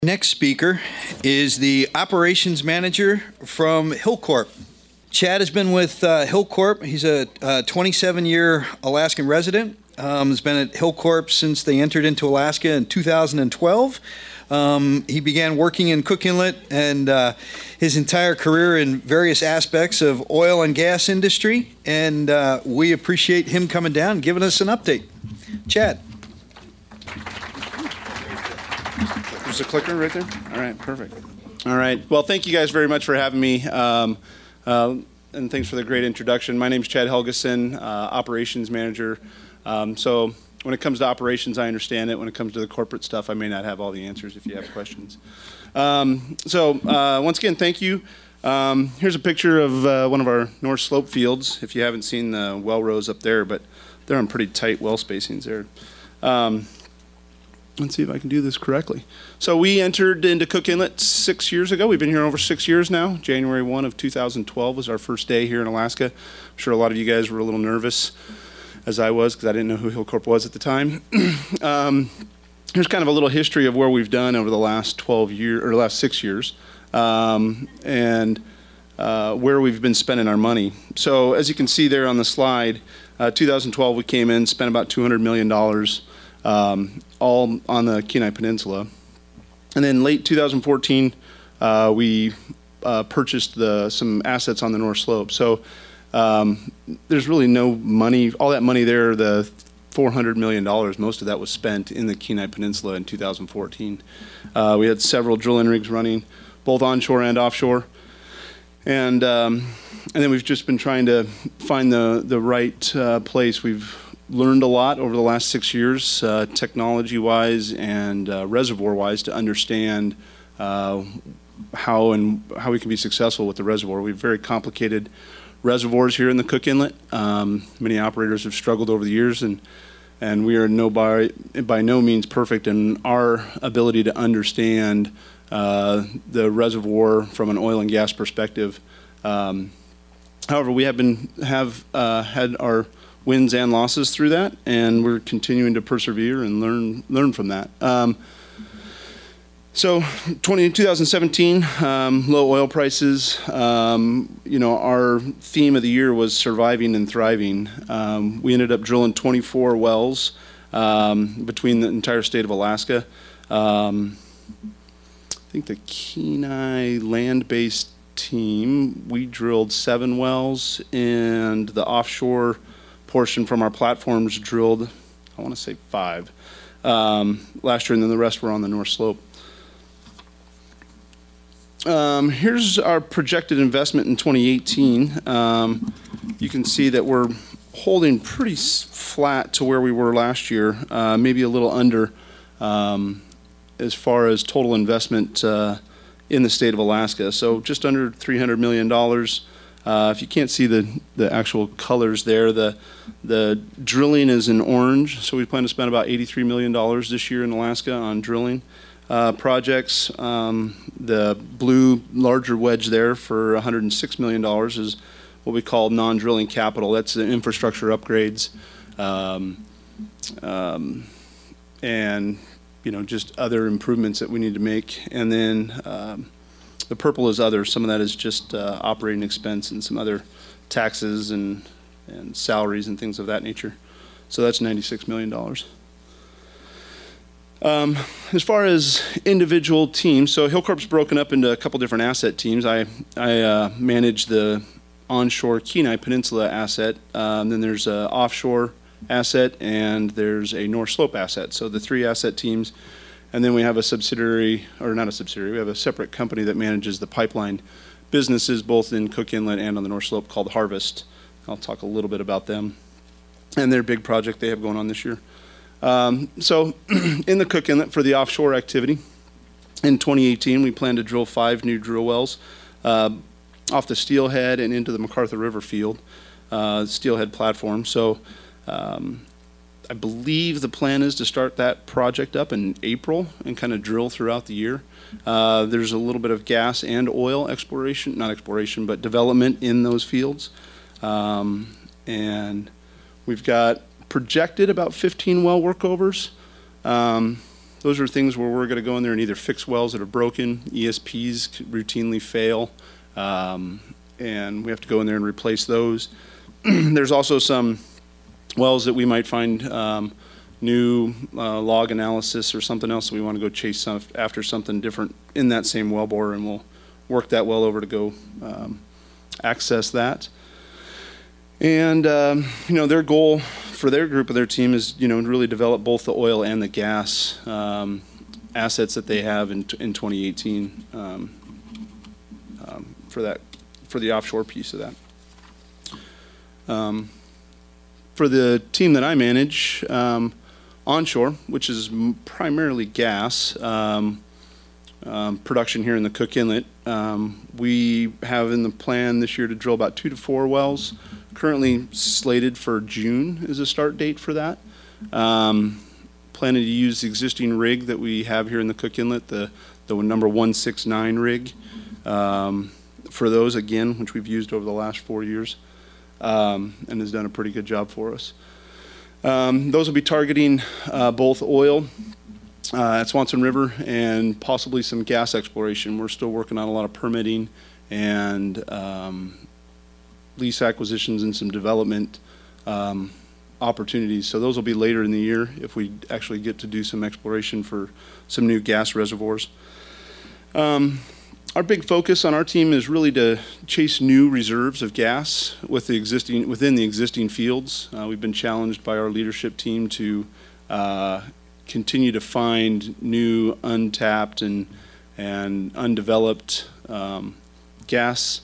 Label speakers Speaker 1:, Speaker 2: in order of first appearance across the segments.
Speaker 1: Next speaker is the operations manager from Hilcorp. Chad has been with Hilcorp. He's a 27-year Alaskan resident. Has been at Hilcorp since they entered into Alaska in 2012. He began working in Cook Inlet and his entire career in various aspects of oil and gas industry. And we appreciate him coming down and giving us an update. Chad.
Speaker 2: There's a clicker right there? All right, perfect. All right. Well, thank you guys very much for having me. And thanks for the great introduction. My name is Chad Helgeson, operations manager. So when it comes to operations, I understand it. When it comes to the corporate stuff, I may not have all the answers if you have questions. Once again, thank you. Here's a picture of one of our North Slope fields. If you haven't seen the well rows up there, but they're on pretty tight well spacings there. Let's see if I can do this correctly. So we entered into Cook Inlet 6 years ago. We've been here over 6 years now. January 1 of 2012 was our first day here in Alaska. I'm sure a lot of you guys were a little nervous, as I was, because I didn't know who Hilcorp was at the time. Here's kind of a little history of where we've done over the last 12 years, or last 6 years, and where we've been spending our money. So as you can see there on the slide, 2012 we came in, spent about $200 million, all on the Kenai Peninsula. And then late 2014, we purchased some assets on the North Slope. So there's really no money, all that money there, the $400 million, most of that was spent in the Kenai Peninsula in 2014. We had several drilling rigs running, both onshore and offshore. And then we've just been trying to find the right place. We've learned a lot over the last 6 years, technology-wise and reservoir-wise, to understand how we can be successful with the reservoir. We have very complicated reservoirs here in the Cook Inlet. Many operators have struggled over the years, and we are by no means perfect in our ability to understand the reservoir from an oil and gas perspective. However, we have had our wins and losses through that, and we're continuing to persevere and learn from that. So 2017, low oil prices. Our theme of the year was surviving and thriving. We ended up drilling 24 wells between the entire state of Alaska. I think the Kenai land-based team, we drilled 7 wells, and the offshore portion from our platforms drilled, I want to say 5 last year, and then the rest were on the North Slope. Here's our projected investment in 2018. You can see that we're holding pretty flat to where we were last year, maybe a little under as far as total investment in the state of Alaska. So just under $300 million. If you can't see the actual colors there, the drilling is in orange. So we plan to spend about $83 million this year in Alaska on drilling projects. The blue larger wedge there for $106 million is what we call non-drilling capital. That's the infrastructure upgrades and just other improvements that we need to make. And then the purple is other. Some of that is just operating expense and some other taxes and salaries and things of that nature. So that's $96 million. As far as individual teams, so Hilcorp's broken up into a couple different asset teams. I manage the onshore Kenai Peninsula asset. Then there's an offshore asset, and there's a North Slope asset. So the 3 asset teams. And then we have a subsidiary, or not a subsidiary, we have a separate company that manages the pipeline businesses both in Cook Inlet and on the North Slope called Harvest. I'll talk a little bit about them and their big project they have going on this year. So in the Cook Inlet for the offshore activity, in 2018 we plan to drill 5 new drill wells off the Steelhead and into the McArthur River field, Steelhead platform. So I believe the plan is to start that project up in April and kind of drill throughout the year. There's a little bit of gas and oil exploration, not exploration, but development in those fields. And we've got projected about 15 well workovers. Those are things where we're going to go in there and either fix wells that are broken. ESPs routinely fail, and we have to go in there and replace those. There's also some wells that we might find new log analysis or something else that we want to go chase after something different in that same wellbore, and we'll work that well over to go access that. And their goal for their group of their team is to really develop both the oil and the gas assets that they have in 2018 for the offshore piece of that. For the team that I manage, onshore, which is primarily gas production here in the Cook Inlet, we have in the plan this year to drill about 2 to 4 wells. Currently slated for June is a start date for that. Planning to use the existing rig that we have here in the Cook Inlet, the number 169 rig, for those again, which we've used over the last 4 years, and has done a pretty good job for us. Those will be targeting both oil at Swanson River and possibly some gas exploration. We're still working on a lot of permitting and lease acquisitions and some development opportunities. So those will be later in the year if we actually get to do some exploration for some new gas reservoirs. Our big focus on our team is really to chase new reserves of gas within the existing fields. We've been challenged by our leadership team to continue to find new untapped and undeveloped gas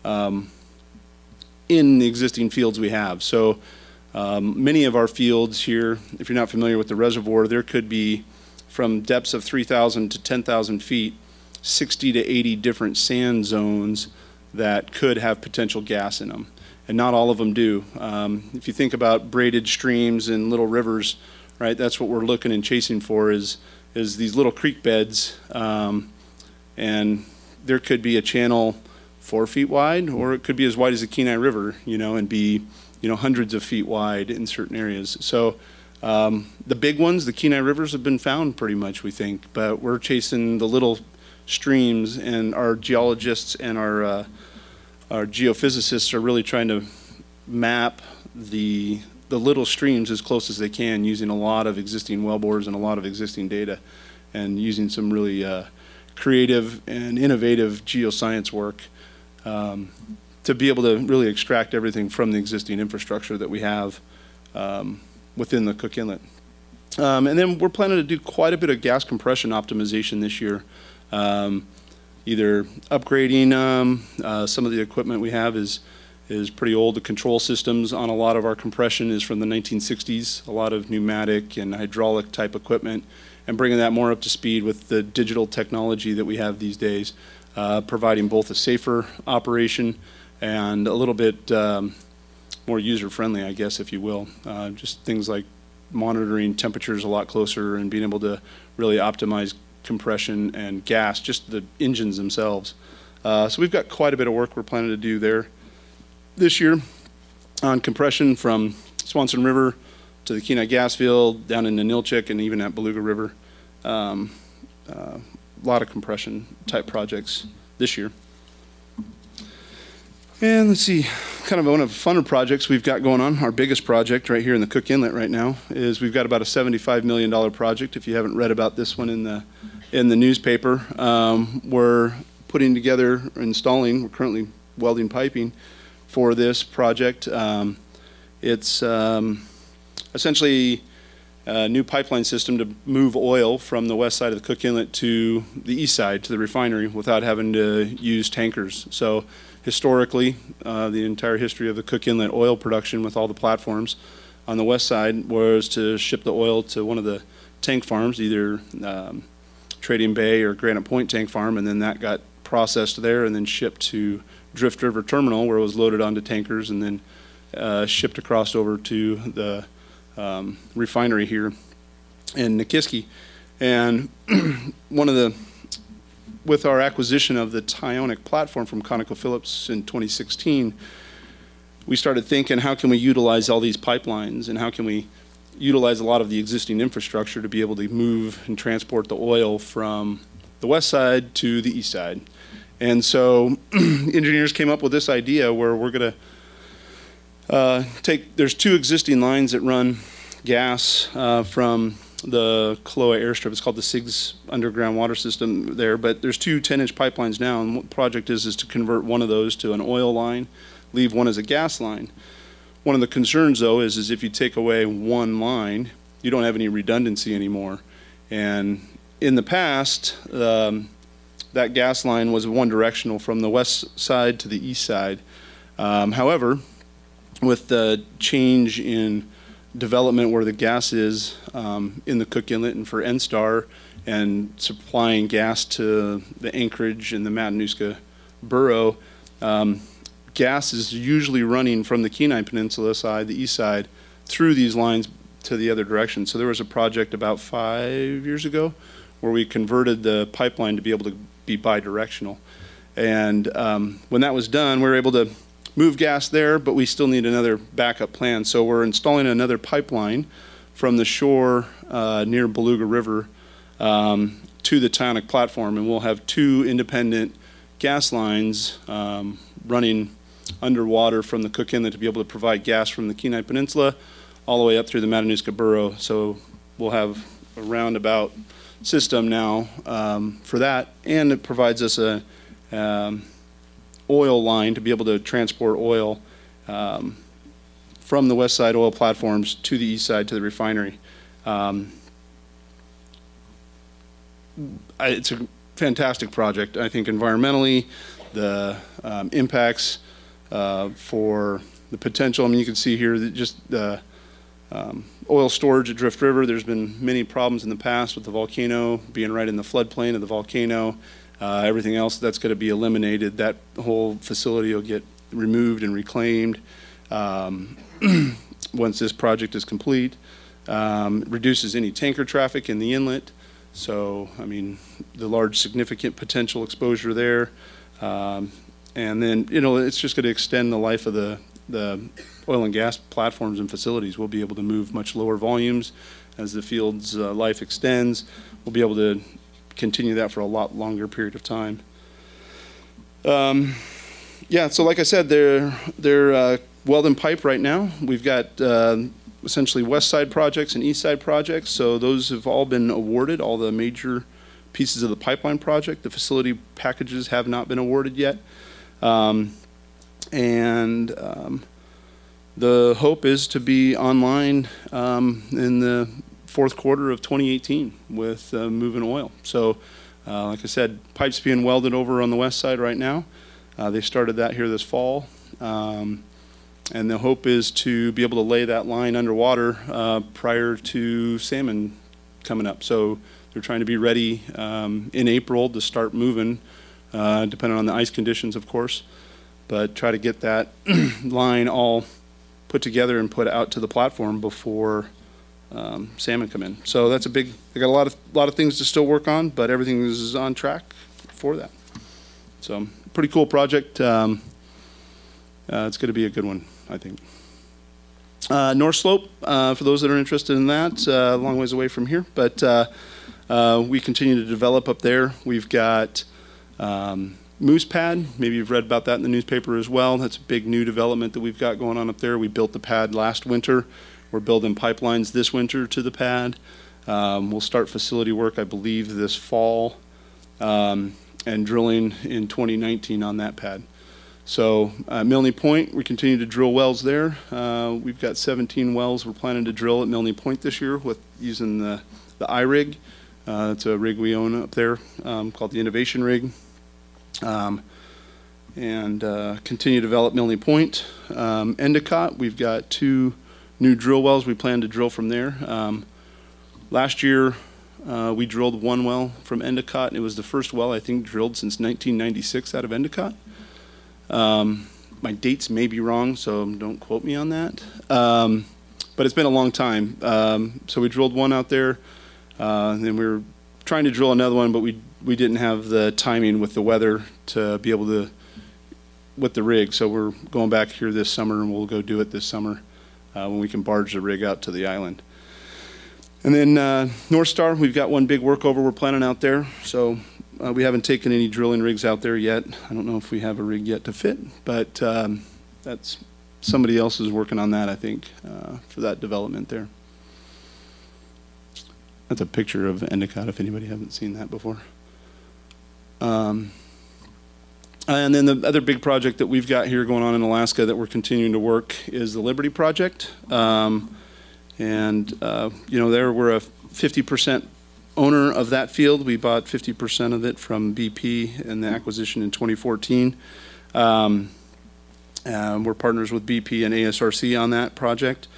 Speaker 2: in the existing fields we have. So many of our fields here, if you're not familiar with the reservoir, there could be from depths of 3,000 to 10,000 feet, 60 to 80 different sand zones that could have potential gas in them, and not all of them do. If you think about braided streams and little rivers, right, that's what we're looking and chasing for is these little creek beds, and there could be a channel 4 feet wide, or it could be as wide as the Kenai River, and be hundreds of feet wide in certain areas. So the big ones, the Kenai Rivers, have been found pretty much, we think, but we're chasing the little streams, and our geologists and our geophysicists are really trying to map the little streams as close as they can, using a lot of existing wellbores and a lot of existing data, and using some really creative and innovative geoscience work to be able to really extract everything from the existing infrastructure that we have within the Cook Inlet. And then we're planning to do quite a bit of gas compression optimization this year. Either upgrading some of the equipment we have is pretty old. The control systems on a lot of our compression is from the 1960s, a lot of pneumatic and hydraulic type equipment, and bringing that more up to speed with the digital technology that we have these days, providing both a safer operation and a little bit more user-friendly, I guess, if you will. Just things like monitoring temperatures a lot closer and being able to really optimize compression and gas, just the engines themselves. So we've got quite a bit of work we're planning to do there this year on compression from Swanson River to the Kenai gas field, down into Nilchik, and even at Beluga River. A lot of compression type projects this year. And let's see, kind of one of the funner projects we've got going on. Our biggest project right here in the Cook Inlet right now is we've got about a $75 million project. If you haven't read about this one in the newspaper, we're putting together, installing, we're currently welding piping for this project. It's essentially a new pipeline system to move oil from the west side of the Cook Inlet to the east side, to the refinery, without having to use tankers. So historically, the entire history of the Cook Inlet oil production with all the platforms on the west side was to ship the oil to one of the tank farms, either Trading Bay or Granite Point Tank Farm, and then that got processed there and then shipped to Drift River Terminal, where it was loaded onto tankers and then shipped across over to the refinery here in Nikiski. And with our acquisition of the Tionic platform from ConocoPhillips in 2016, we started thinking, how can we utilize all these pipelines, and how can we utilize a lot of the existing infrastructure to be able to move and transport the oil from the west side to the east side. And so engineers came up with this idea where we're going to there's two existing lines that run gas from the Kaloa airstrip. It's called the SIGS underground water system there, but there's two 10-inch pipelines now, and what the project is to convert one of those to an oil line, leave one as a gas line. One of the concerns, though, is if you take away one line, you don't have any redundancy anymore. And in the past, that gas line was one directional from the west side to the east side. However, with the change in development where the gas is in the Cook Inlet and for NSTAR and supplying gas to the Anchorage and the Matanuska Borough, gas is usually running from the Kenai Peninsula side, the east side, through these lines to the other direction. So there was a project about 5 years ago where we converted the pipeline to be able to be bi-directional. And when that was done, we were able to move gas there, but we still need another backup plan. So we're installing another pipeline from the shore near Beluga River to the Tyonek platform, and we'll have two independent gas lines running underwater from the Cook Inlet to be able to provide gas from the Kenai Peninsula all the way up through the Matanuska Borough. So we'll have a roundabout system now for that, and it provides us a oil line to be able to transport oil from the west side oil platforms to the east side to the refinery. It's a fantastic project. I think environmentally, the impacts for the potential, I mean, you can see here that just the oil storage at Drift River, there's been many problems in the past with the volcano being right in the floodplain of the volcano. Everything else that's going to be eliminated. That whole facility will get removed and reclaimed once this project is complete. Reduces any tanker traffic in the inlet. So, I mean, the large significant potential exposure there. And then, you know, it's just going to extend the life of the oil and gas platforms and facilities. We'll be able to move much lower volumes as the field's life extends. We'll be able to continue that for a lot longer period of time. Yeah, so like I said, they're weld and pipe right now. We've got essentially west side projects and east side projects. So those have all been awarded, all the major pieces of the pipeline project. The facility packages have not been awarded yet. The hope is to be online in the fourth quarter of 2018 with moving oil. So like I said, pipes being welded over on the west side right now. They started that here this fall. And the hope is to be able to lay that line underwater prior to salmon coming up. So they're trying to be ready in April to start moving, depending on the ice conditions, of course. But try to get that line all put together and put out to the platform before salmon come in. So that's a big, they got a lot of things to still work on, but everything is on track for that. So pretty cool project. It's going to be a good one, I think. North Slope, for those that are interested in that, a long ways away from here, but we continue to develop up there. We've got Moose Pad. Maybe you've read about that in the newspaper as well. That's a big new development that we've got going on up there. We built the pad last winter. We're building pipelines this winter to the pad. We'll start facility work, I believe, this fall, and drilling in 2019 on that pad. So Milne Point, we continue to drill wells there. We've got 17 wells we're planning to drill at Milne Point this year with using the iRig. It's a rig we own up there called the Innovation Rig. Continue to develop Milne Point. Endicott, we've got 2 new drill wells we plan to drill from there. Last year, we drilled 1 well from Endicott, and it was the first well, I think, drilled since 1996 out of Endicott. My dates may be wrong, so don't quote me on that. But it's been a long time. So we drilled 1 out there, and then we were trying to drill another one, but we didn't have the timing with the weather to be able to, with the rig. So we're going back here this summer, and we'll go do it this summer when we can barge the rig out to the island. And then North Star, we've got one big workover we're planning out there. So we haven't taken any drilling rigs out there yet. I don't know if we have a rig yet to fit, but that's somebody else is working on that, I think, for that development there. That's a picture of Endicott, if anybody hasn't seen that before. And then the other big project that we've got here going on in Alaska that we're continuing to work is the Liberty Project. There we're a 50% owner of that field. We bought 50% of it from BP in the acquisition in 2014. We're partners with BP and ASRC on that project.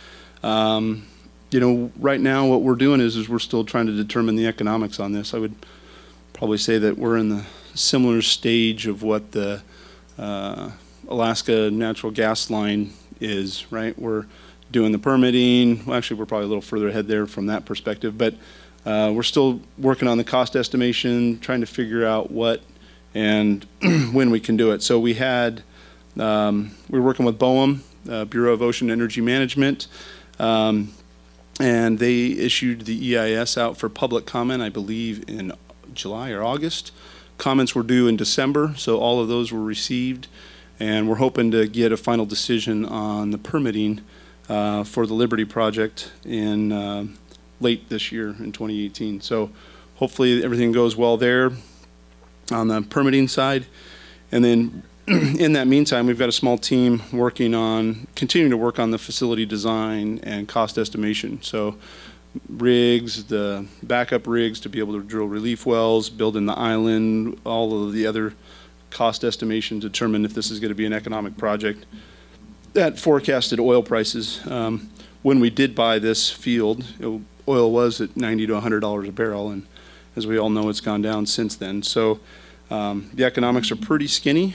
Speaker 2: Right now what we're doing is we're still trying to determine the economics on this. I would probably say that we're in the similar stage of what the Alaska natural gas line is, right? We're doing the permitting. Well, actually, we're probably a little further ahead there from that perspective, but we're still working on the cost estimation, trying to figure out what and when we can do it. So we're working with BOEM, Bureau of Ocean Energy Management, and they issued the EIS out for public comment, I believe, in July or August. Comments were due in December, so all of those were received, and we're hoping to get a final decision on the permitting for the Liberty Project in late this year in 2018. So hopefully everything goes well there on the permitting side. And then in that meantime, we've got a small team continuing to work on the facility design and cost estimation. So rigs, the backup rigs to be able to drill relief wells, building the island, all of the other cost estimation, determine if this is going to be an economic project. That forecasted oil prices. When we did buy this field, oil was at $90 to $100 a barrel, and as we all know, it's gone down since then. So the economics are pretty skinny,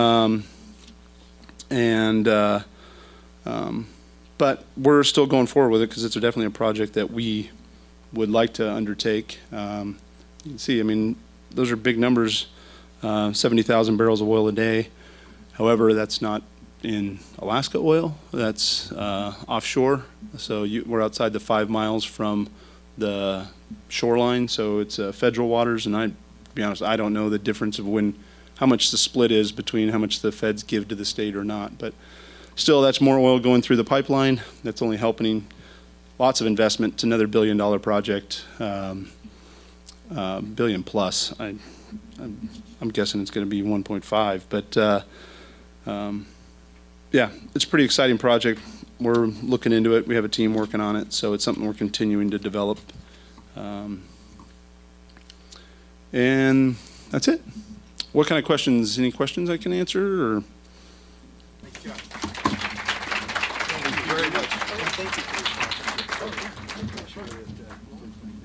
Speaker 2: but we're still going forward with it because it's definitely a project that we would like to undertake. You can see, I mean, those are big numbers, 70,000 barrels of oil a day. However, that's not in Alaska oil, that's offshore. So we're outside the 5 miles from the shoreline, so it's federal waters, and to be honest, I don't know the difference of how much the split is between how much the feds give to the state or not, but still, that's more oil going through the pipeline. That's only helping lots of investment. It's another $1 billion project, billion plus. I'm guessing it's going to be 1.5, but yeah, it's a pretty exciting project. We're looking into it. We have a team working on it, so it's something we're continuing to develop. And that's it. What kind of questions? Any questions I can answer? Or?
Speaker 1: Thank you very much. Thank you.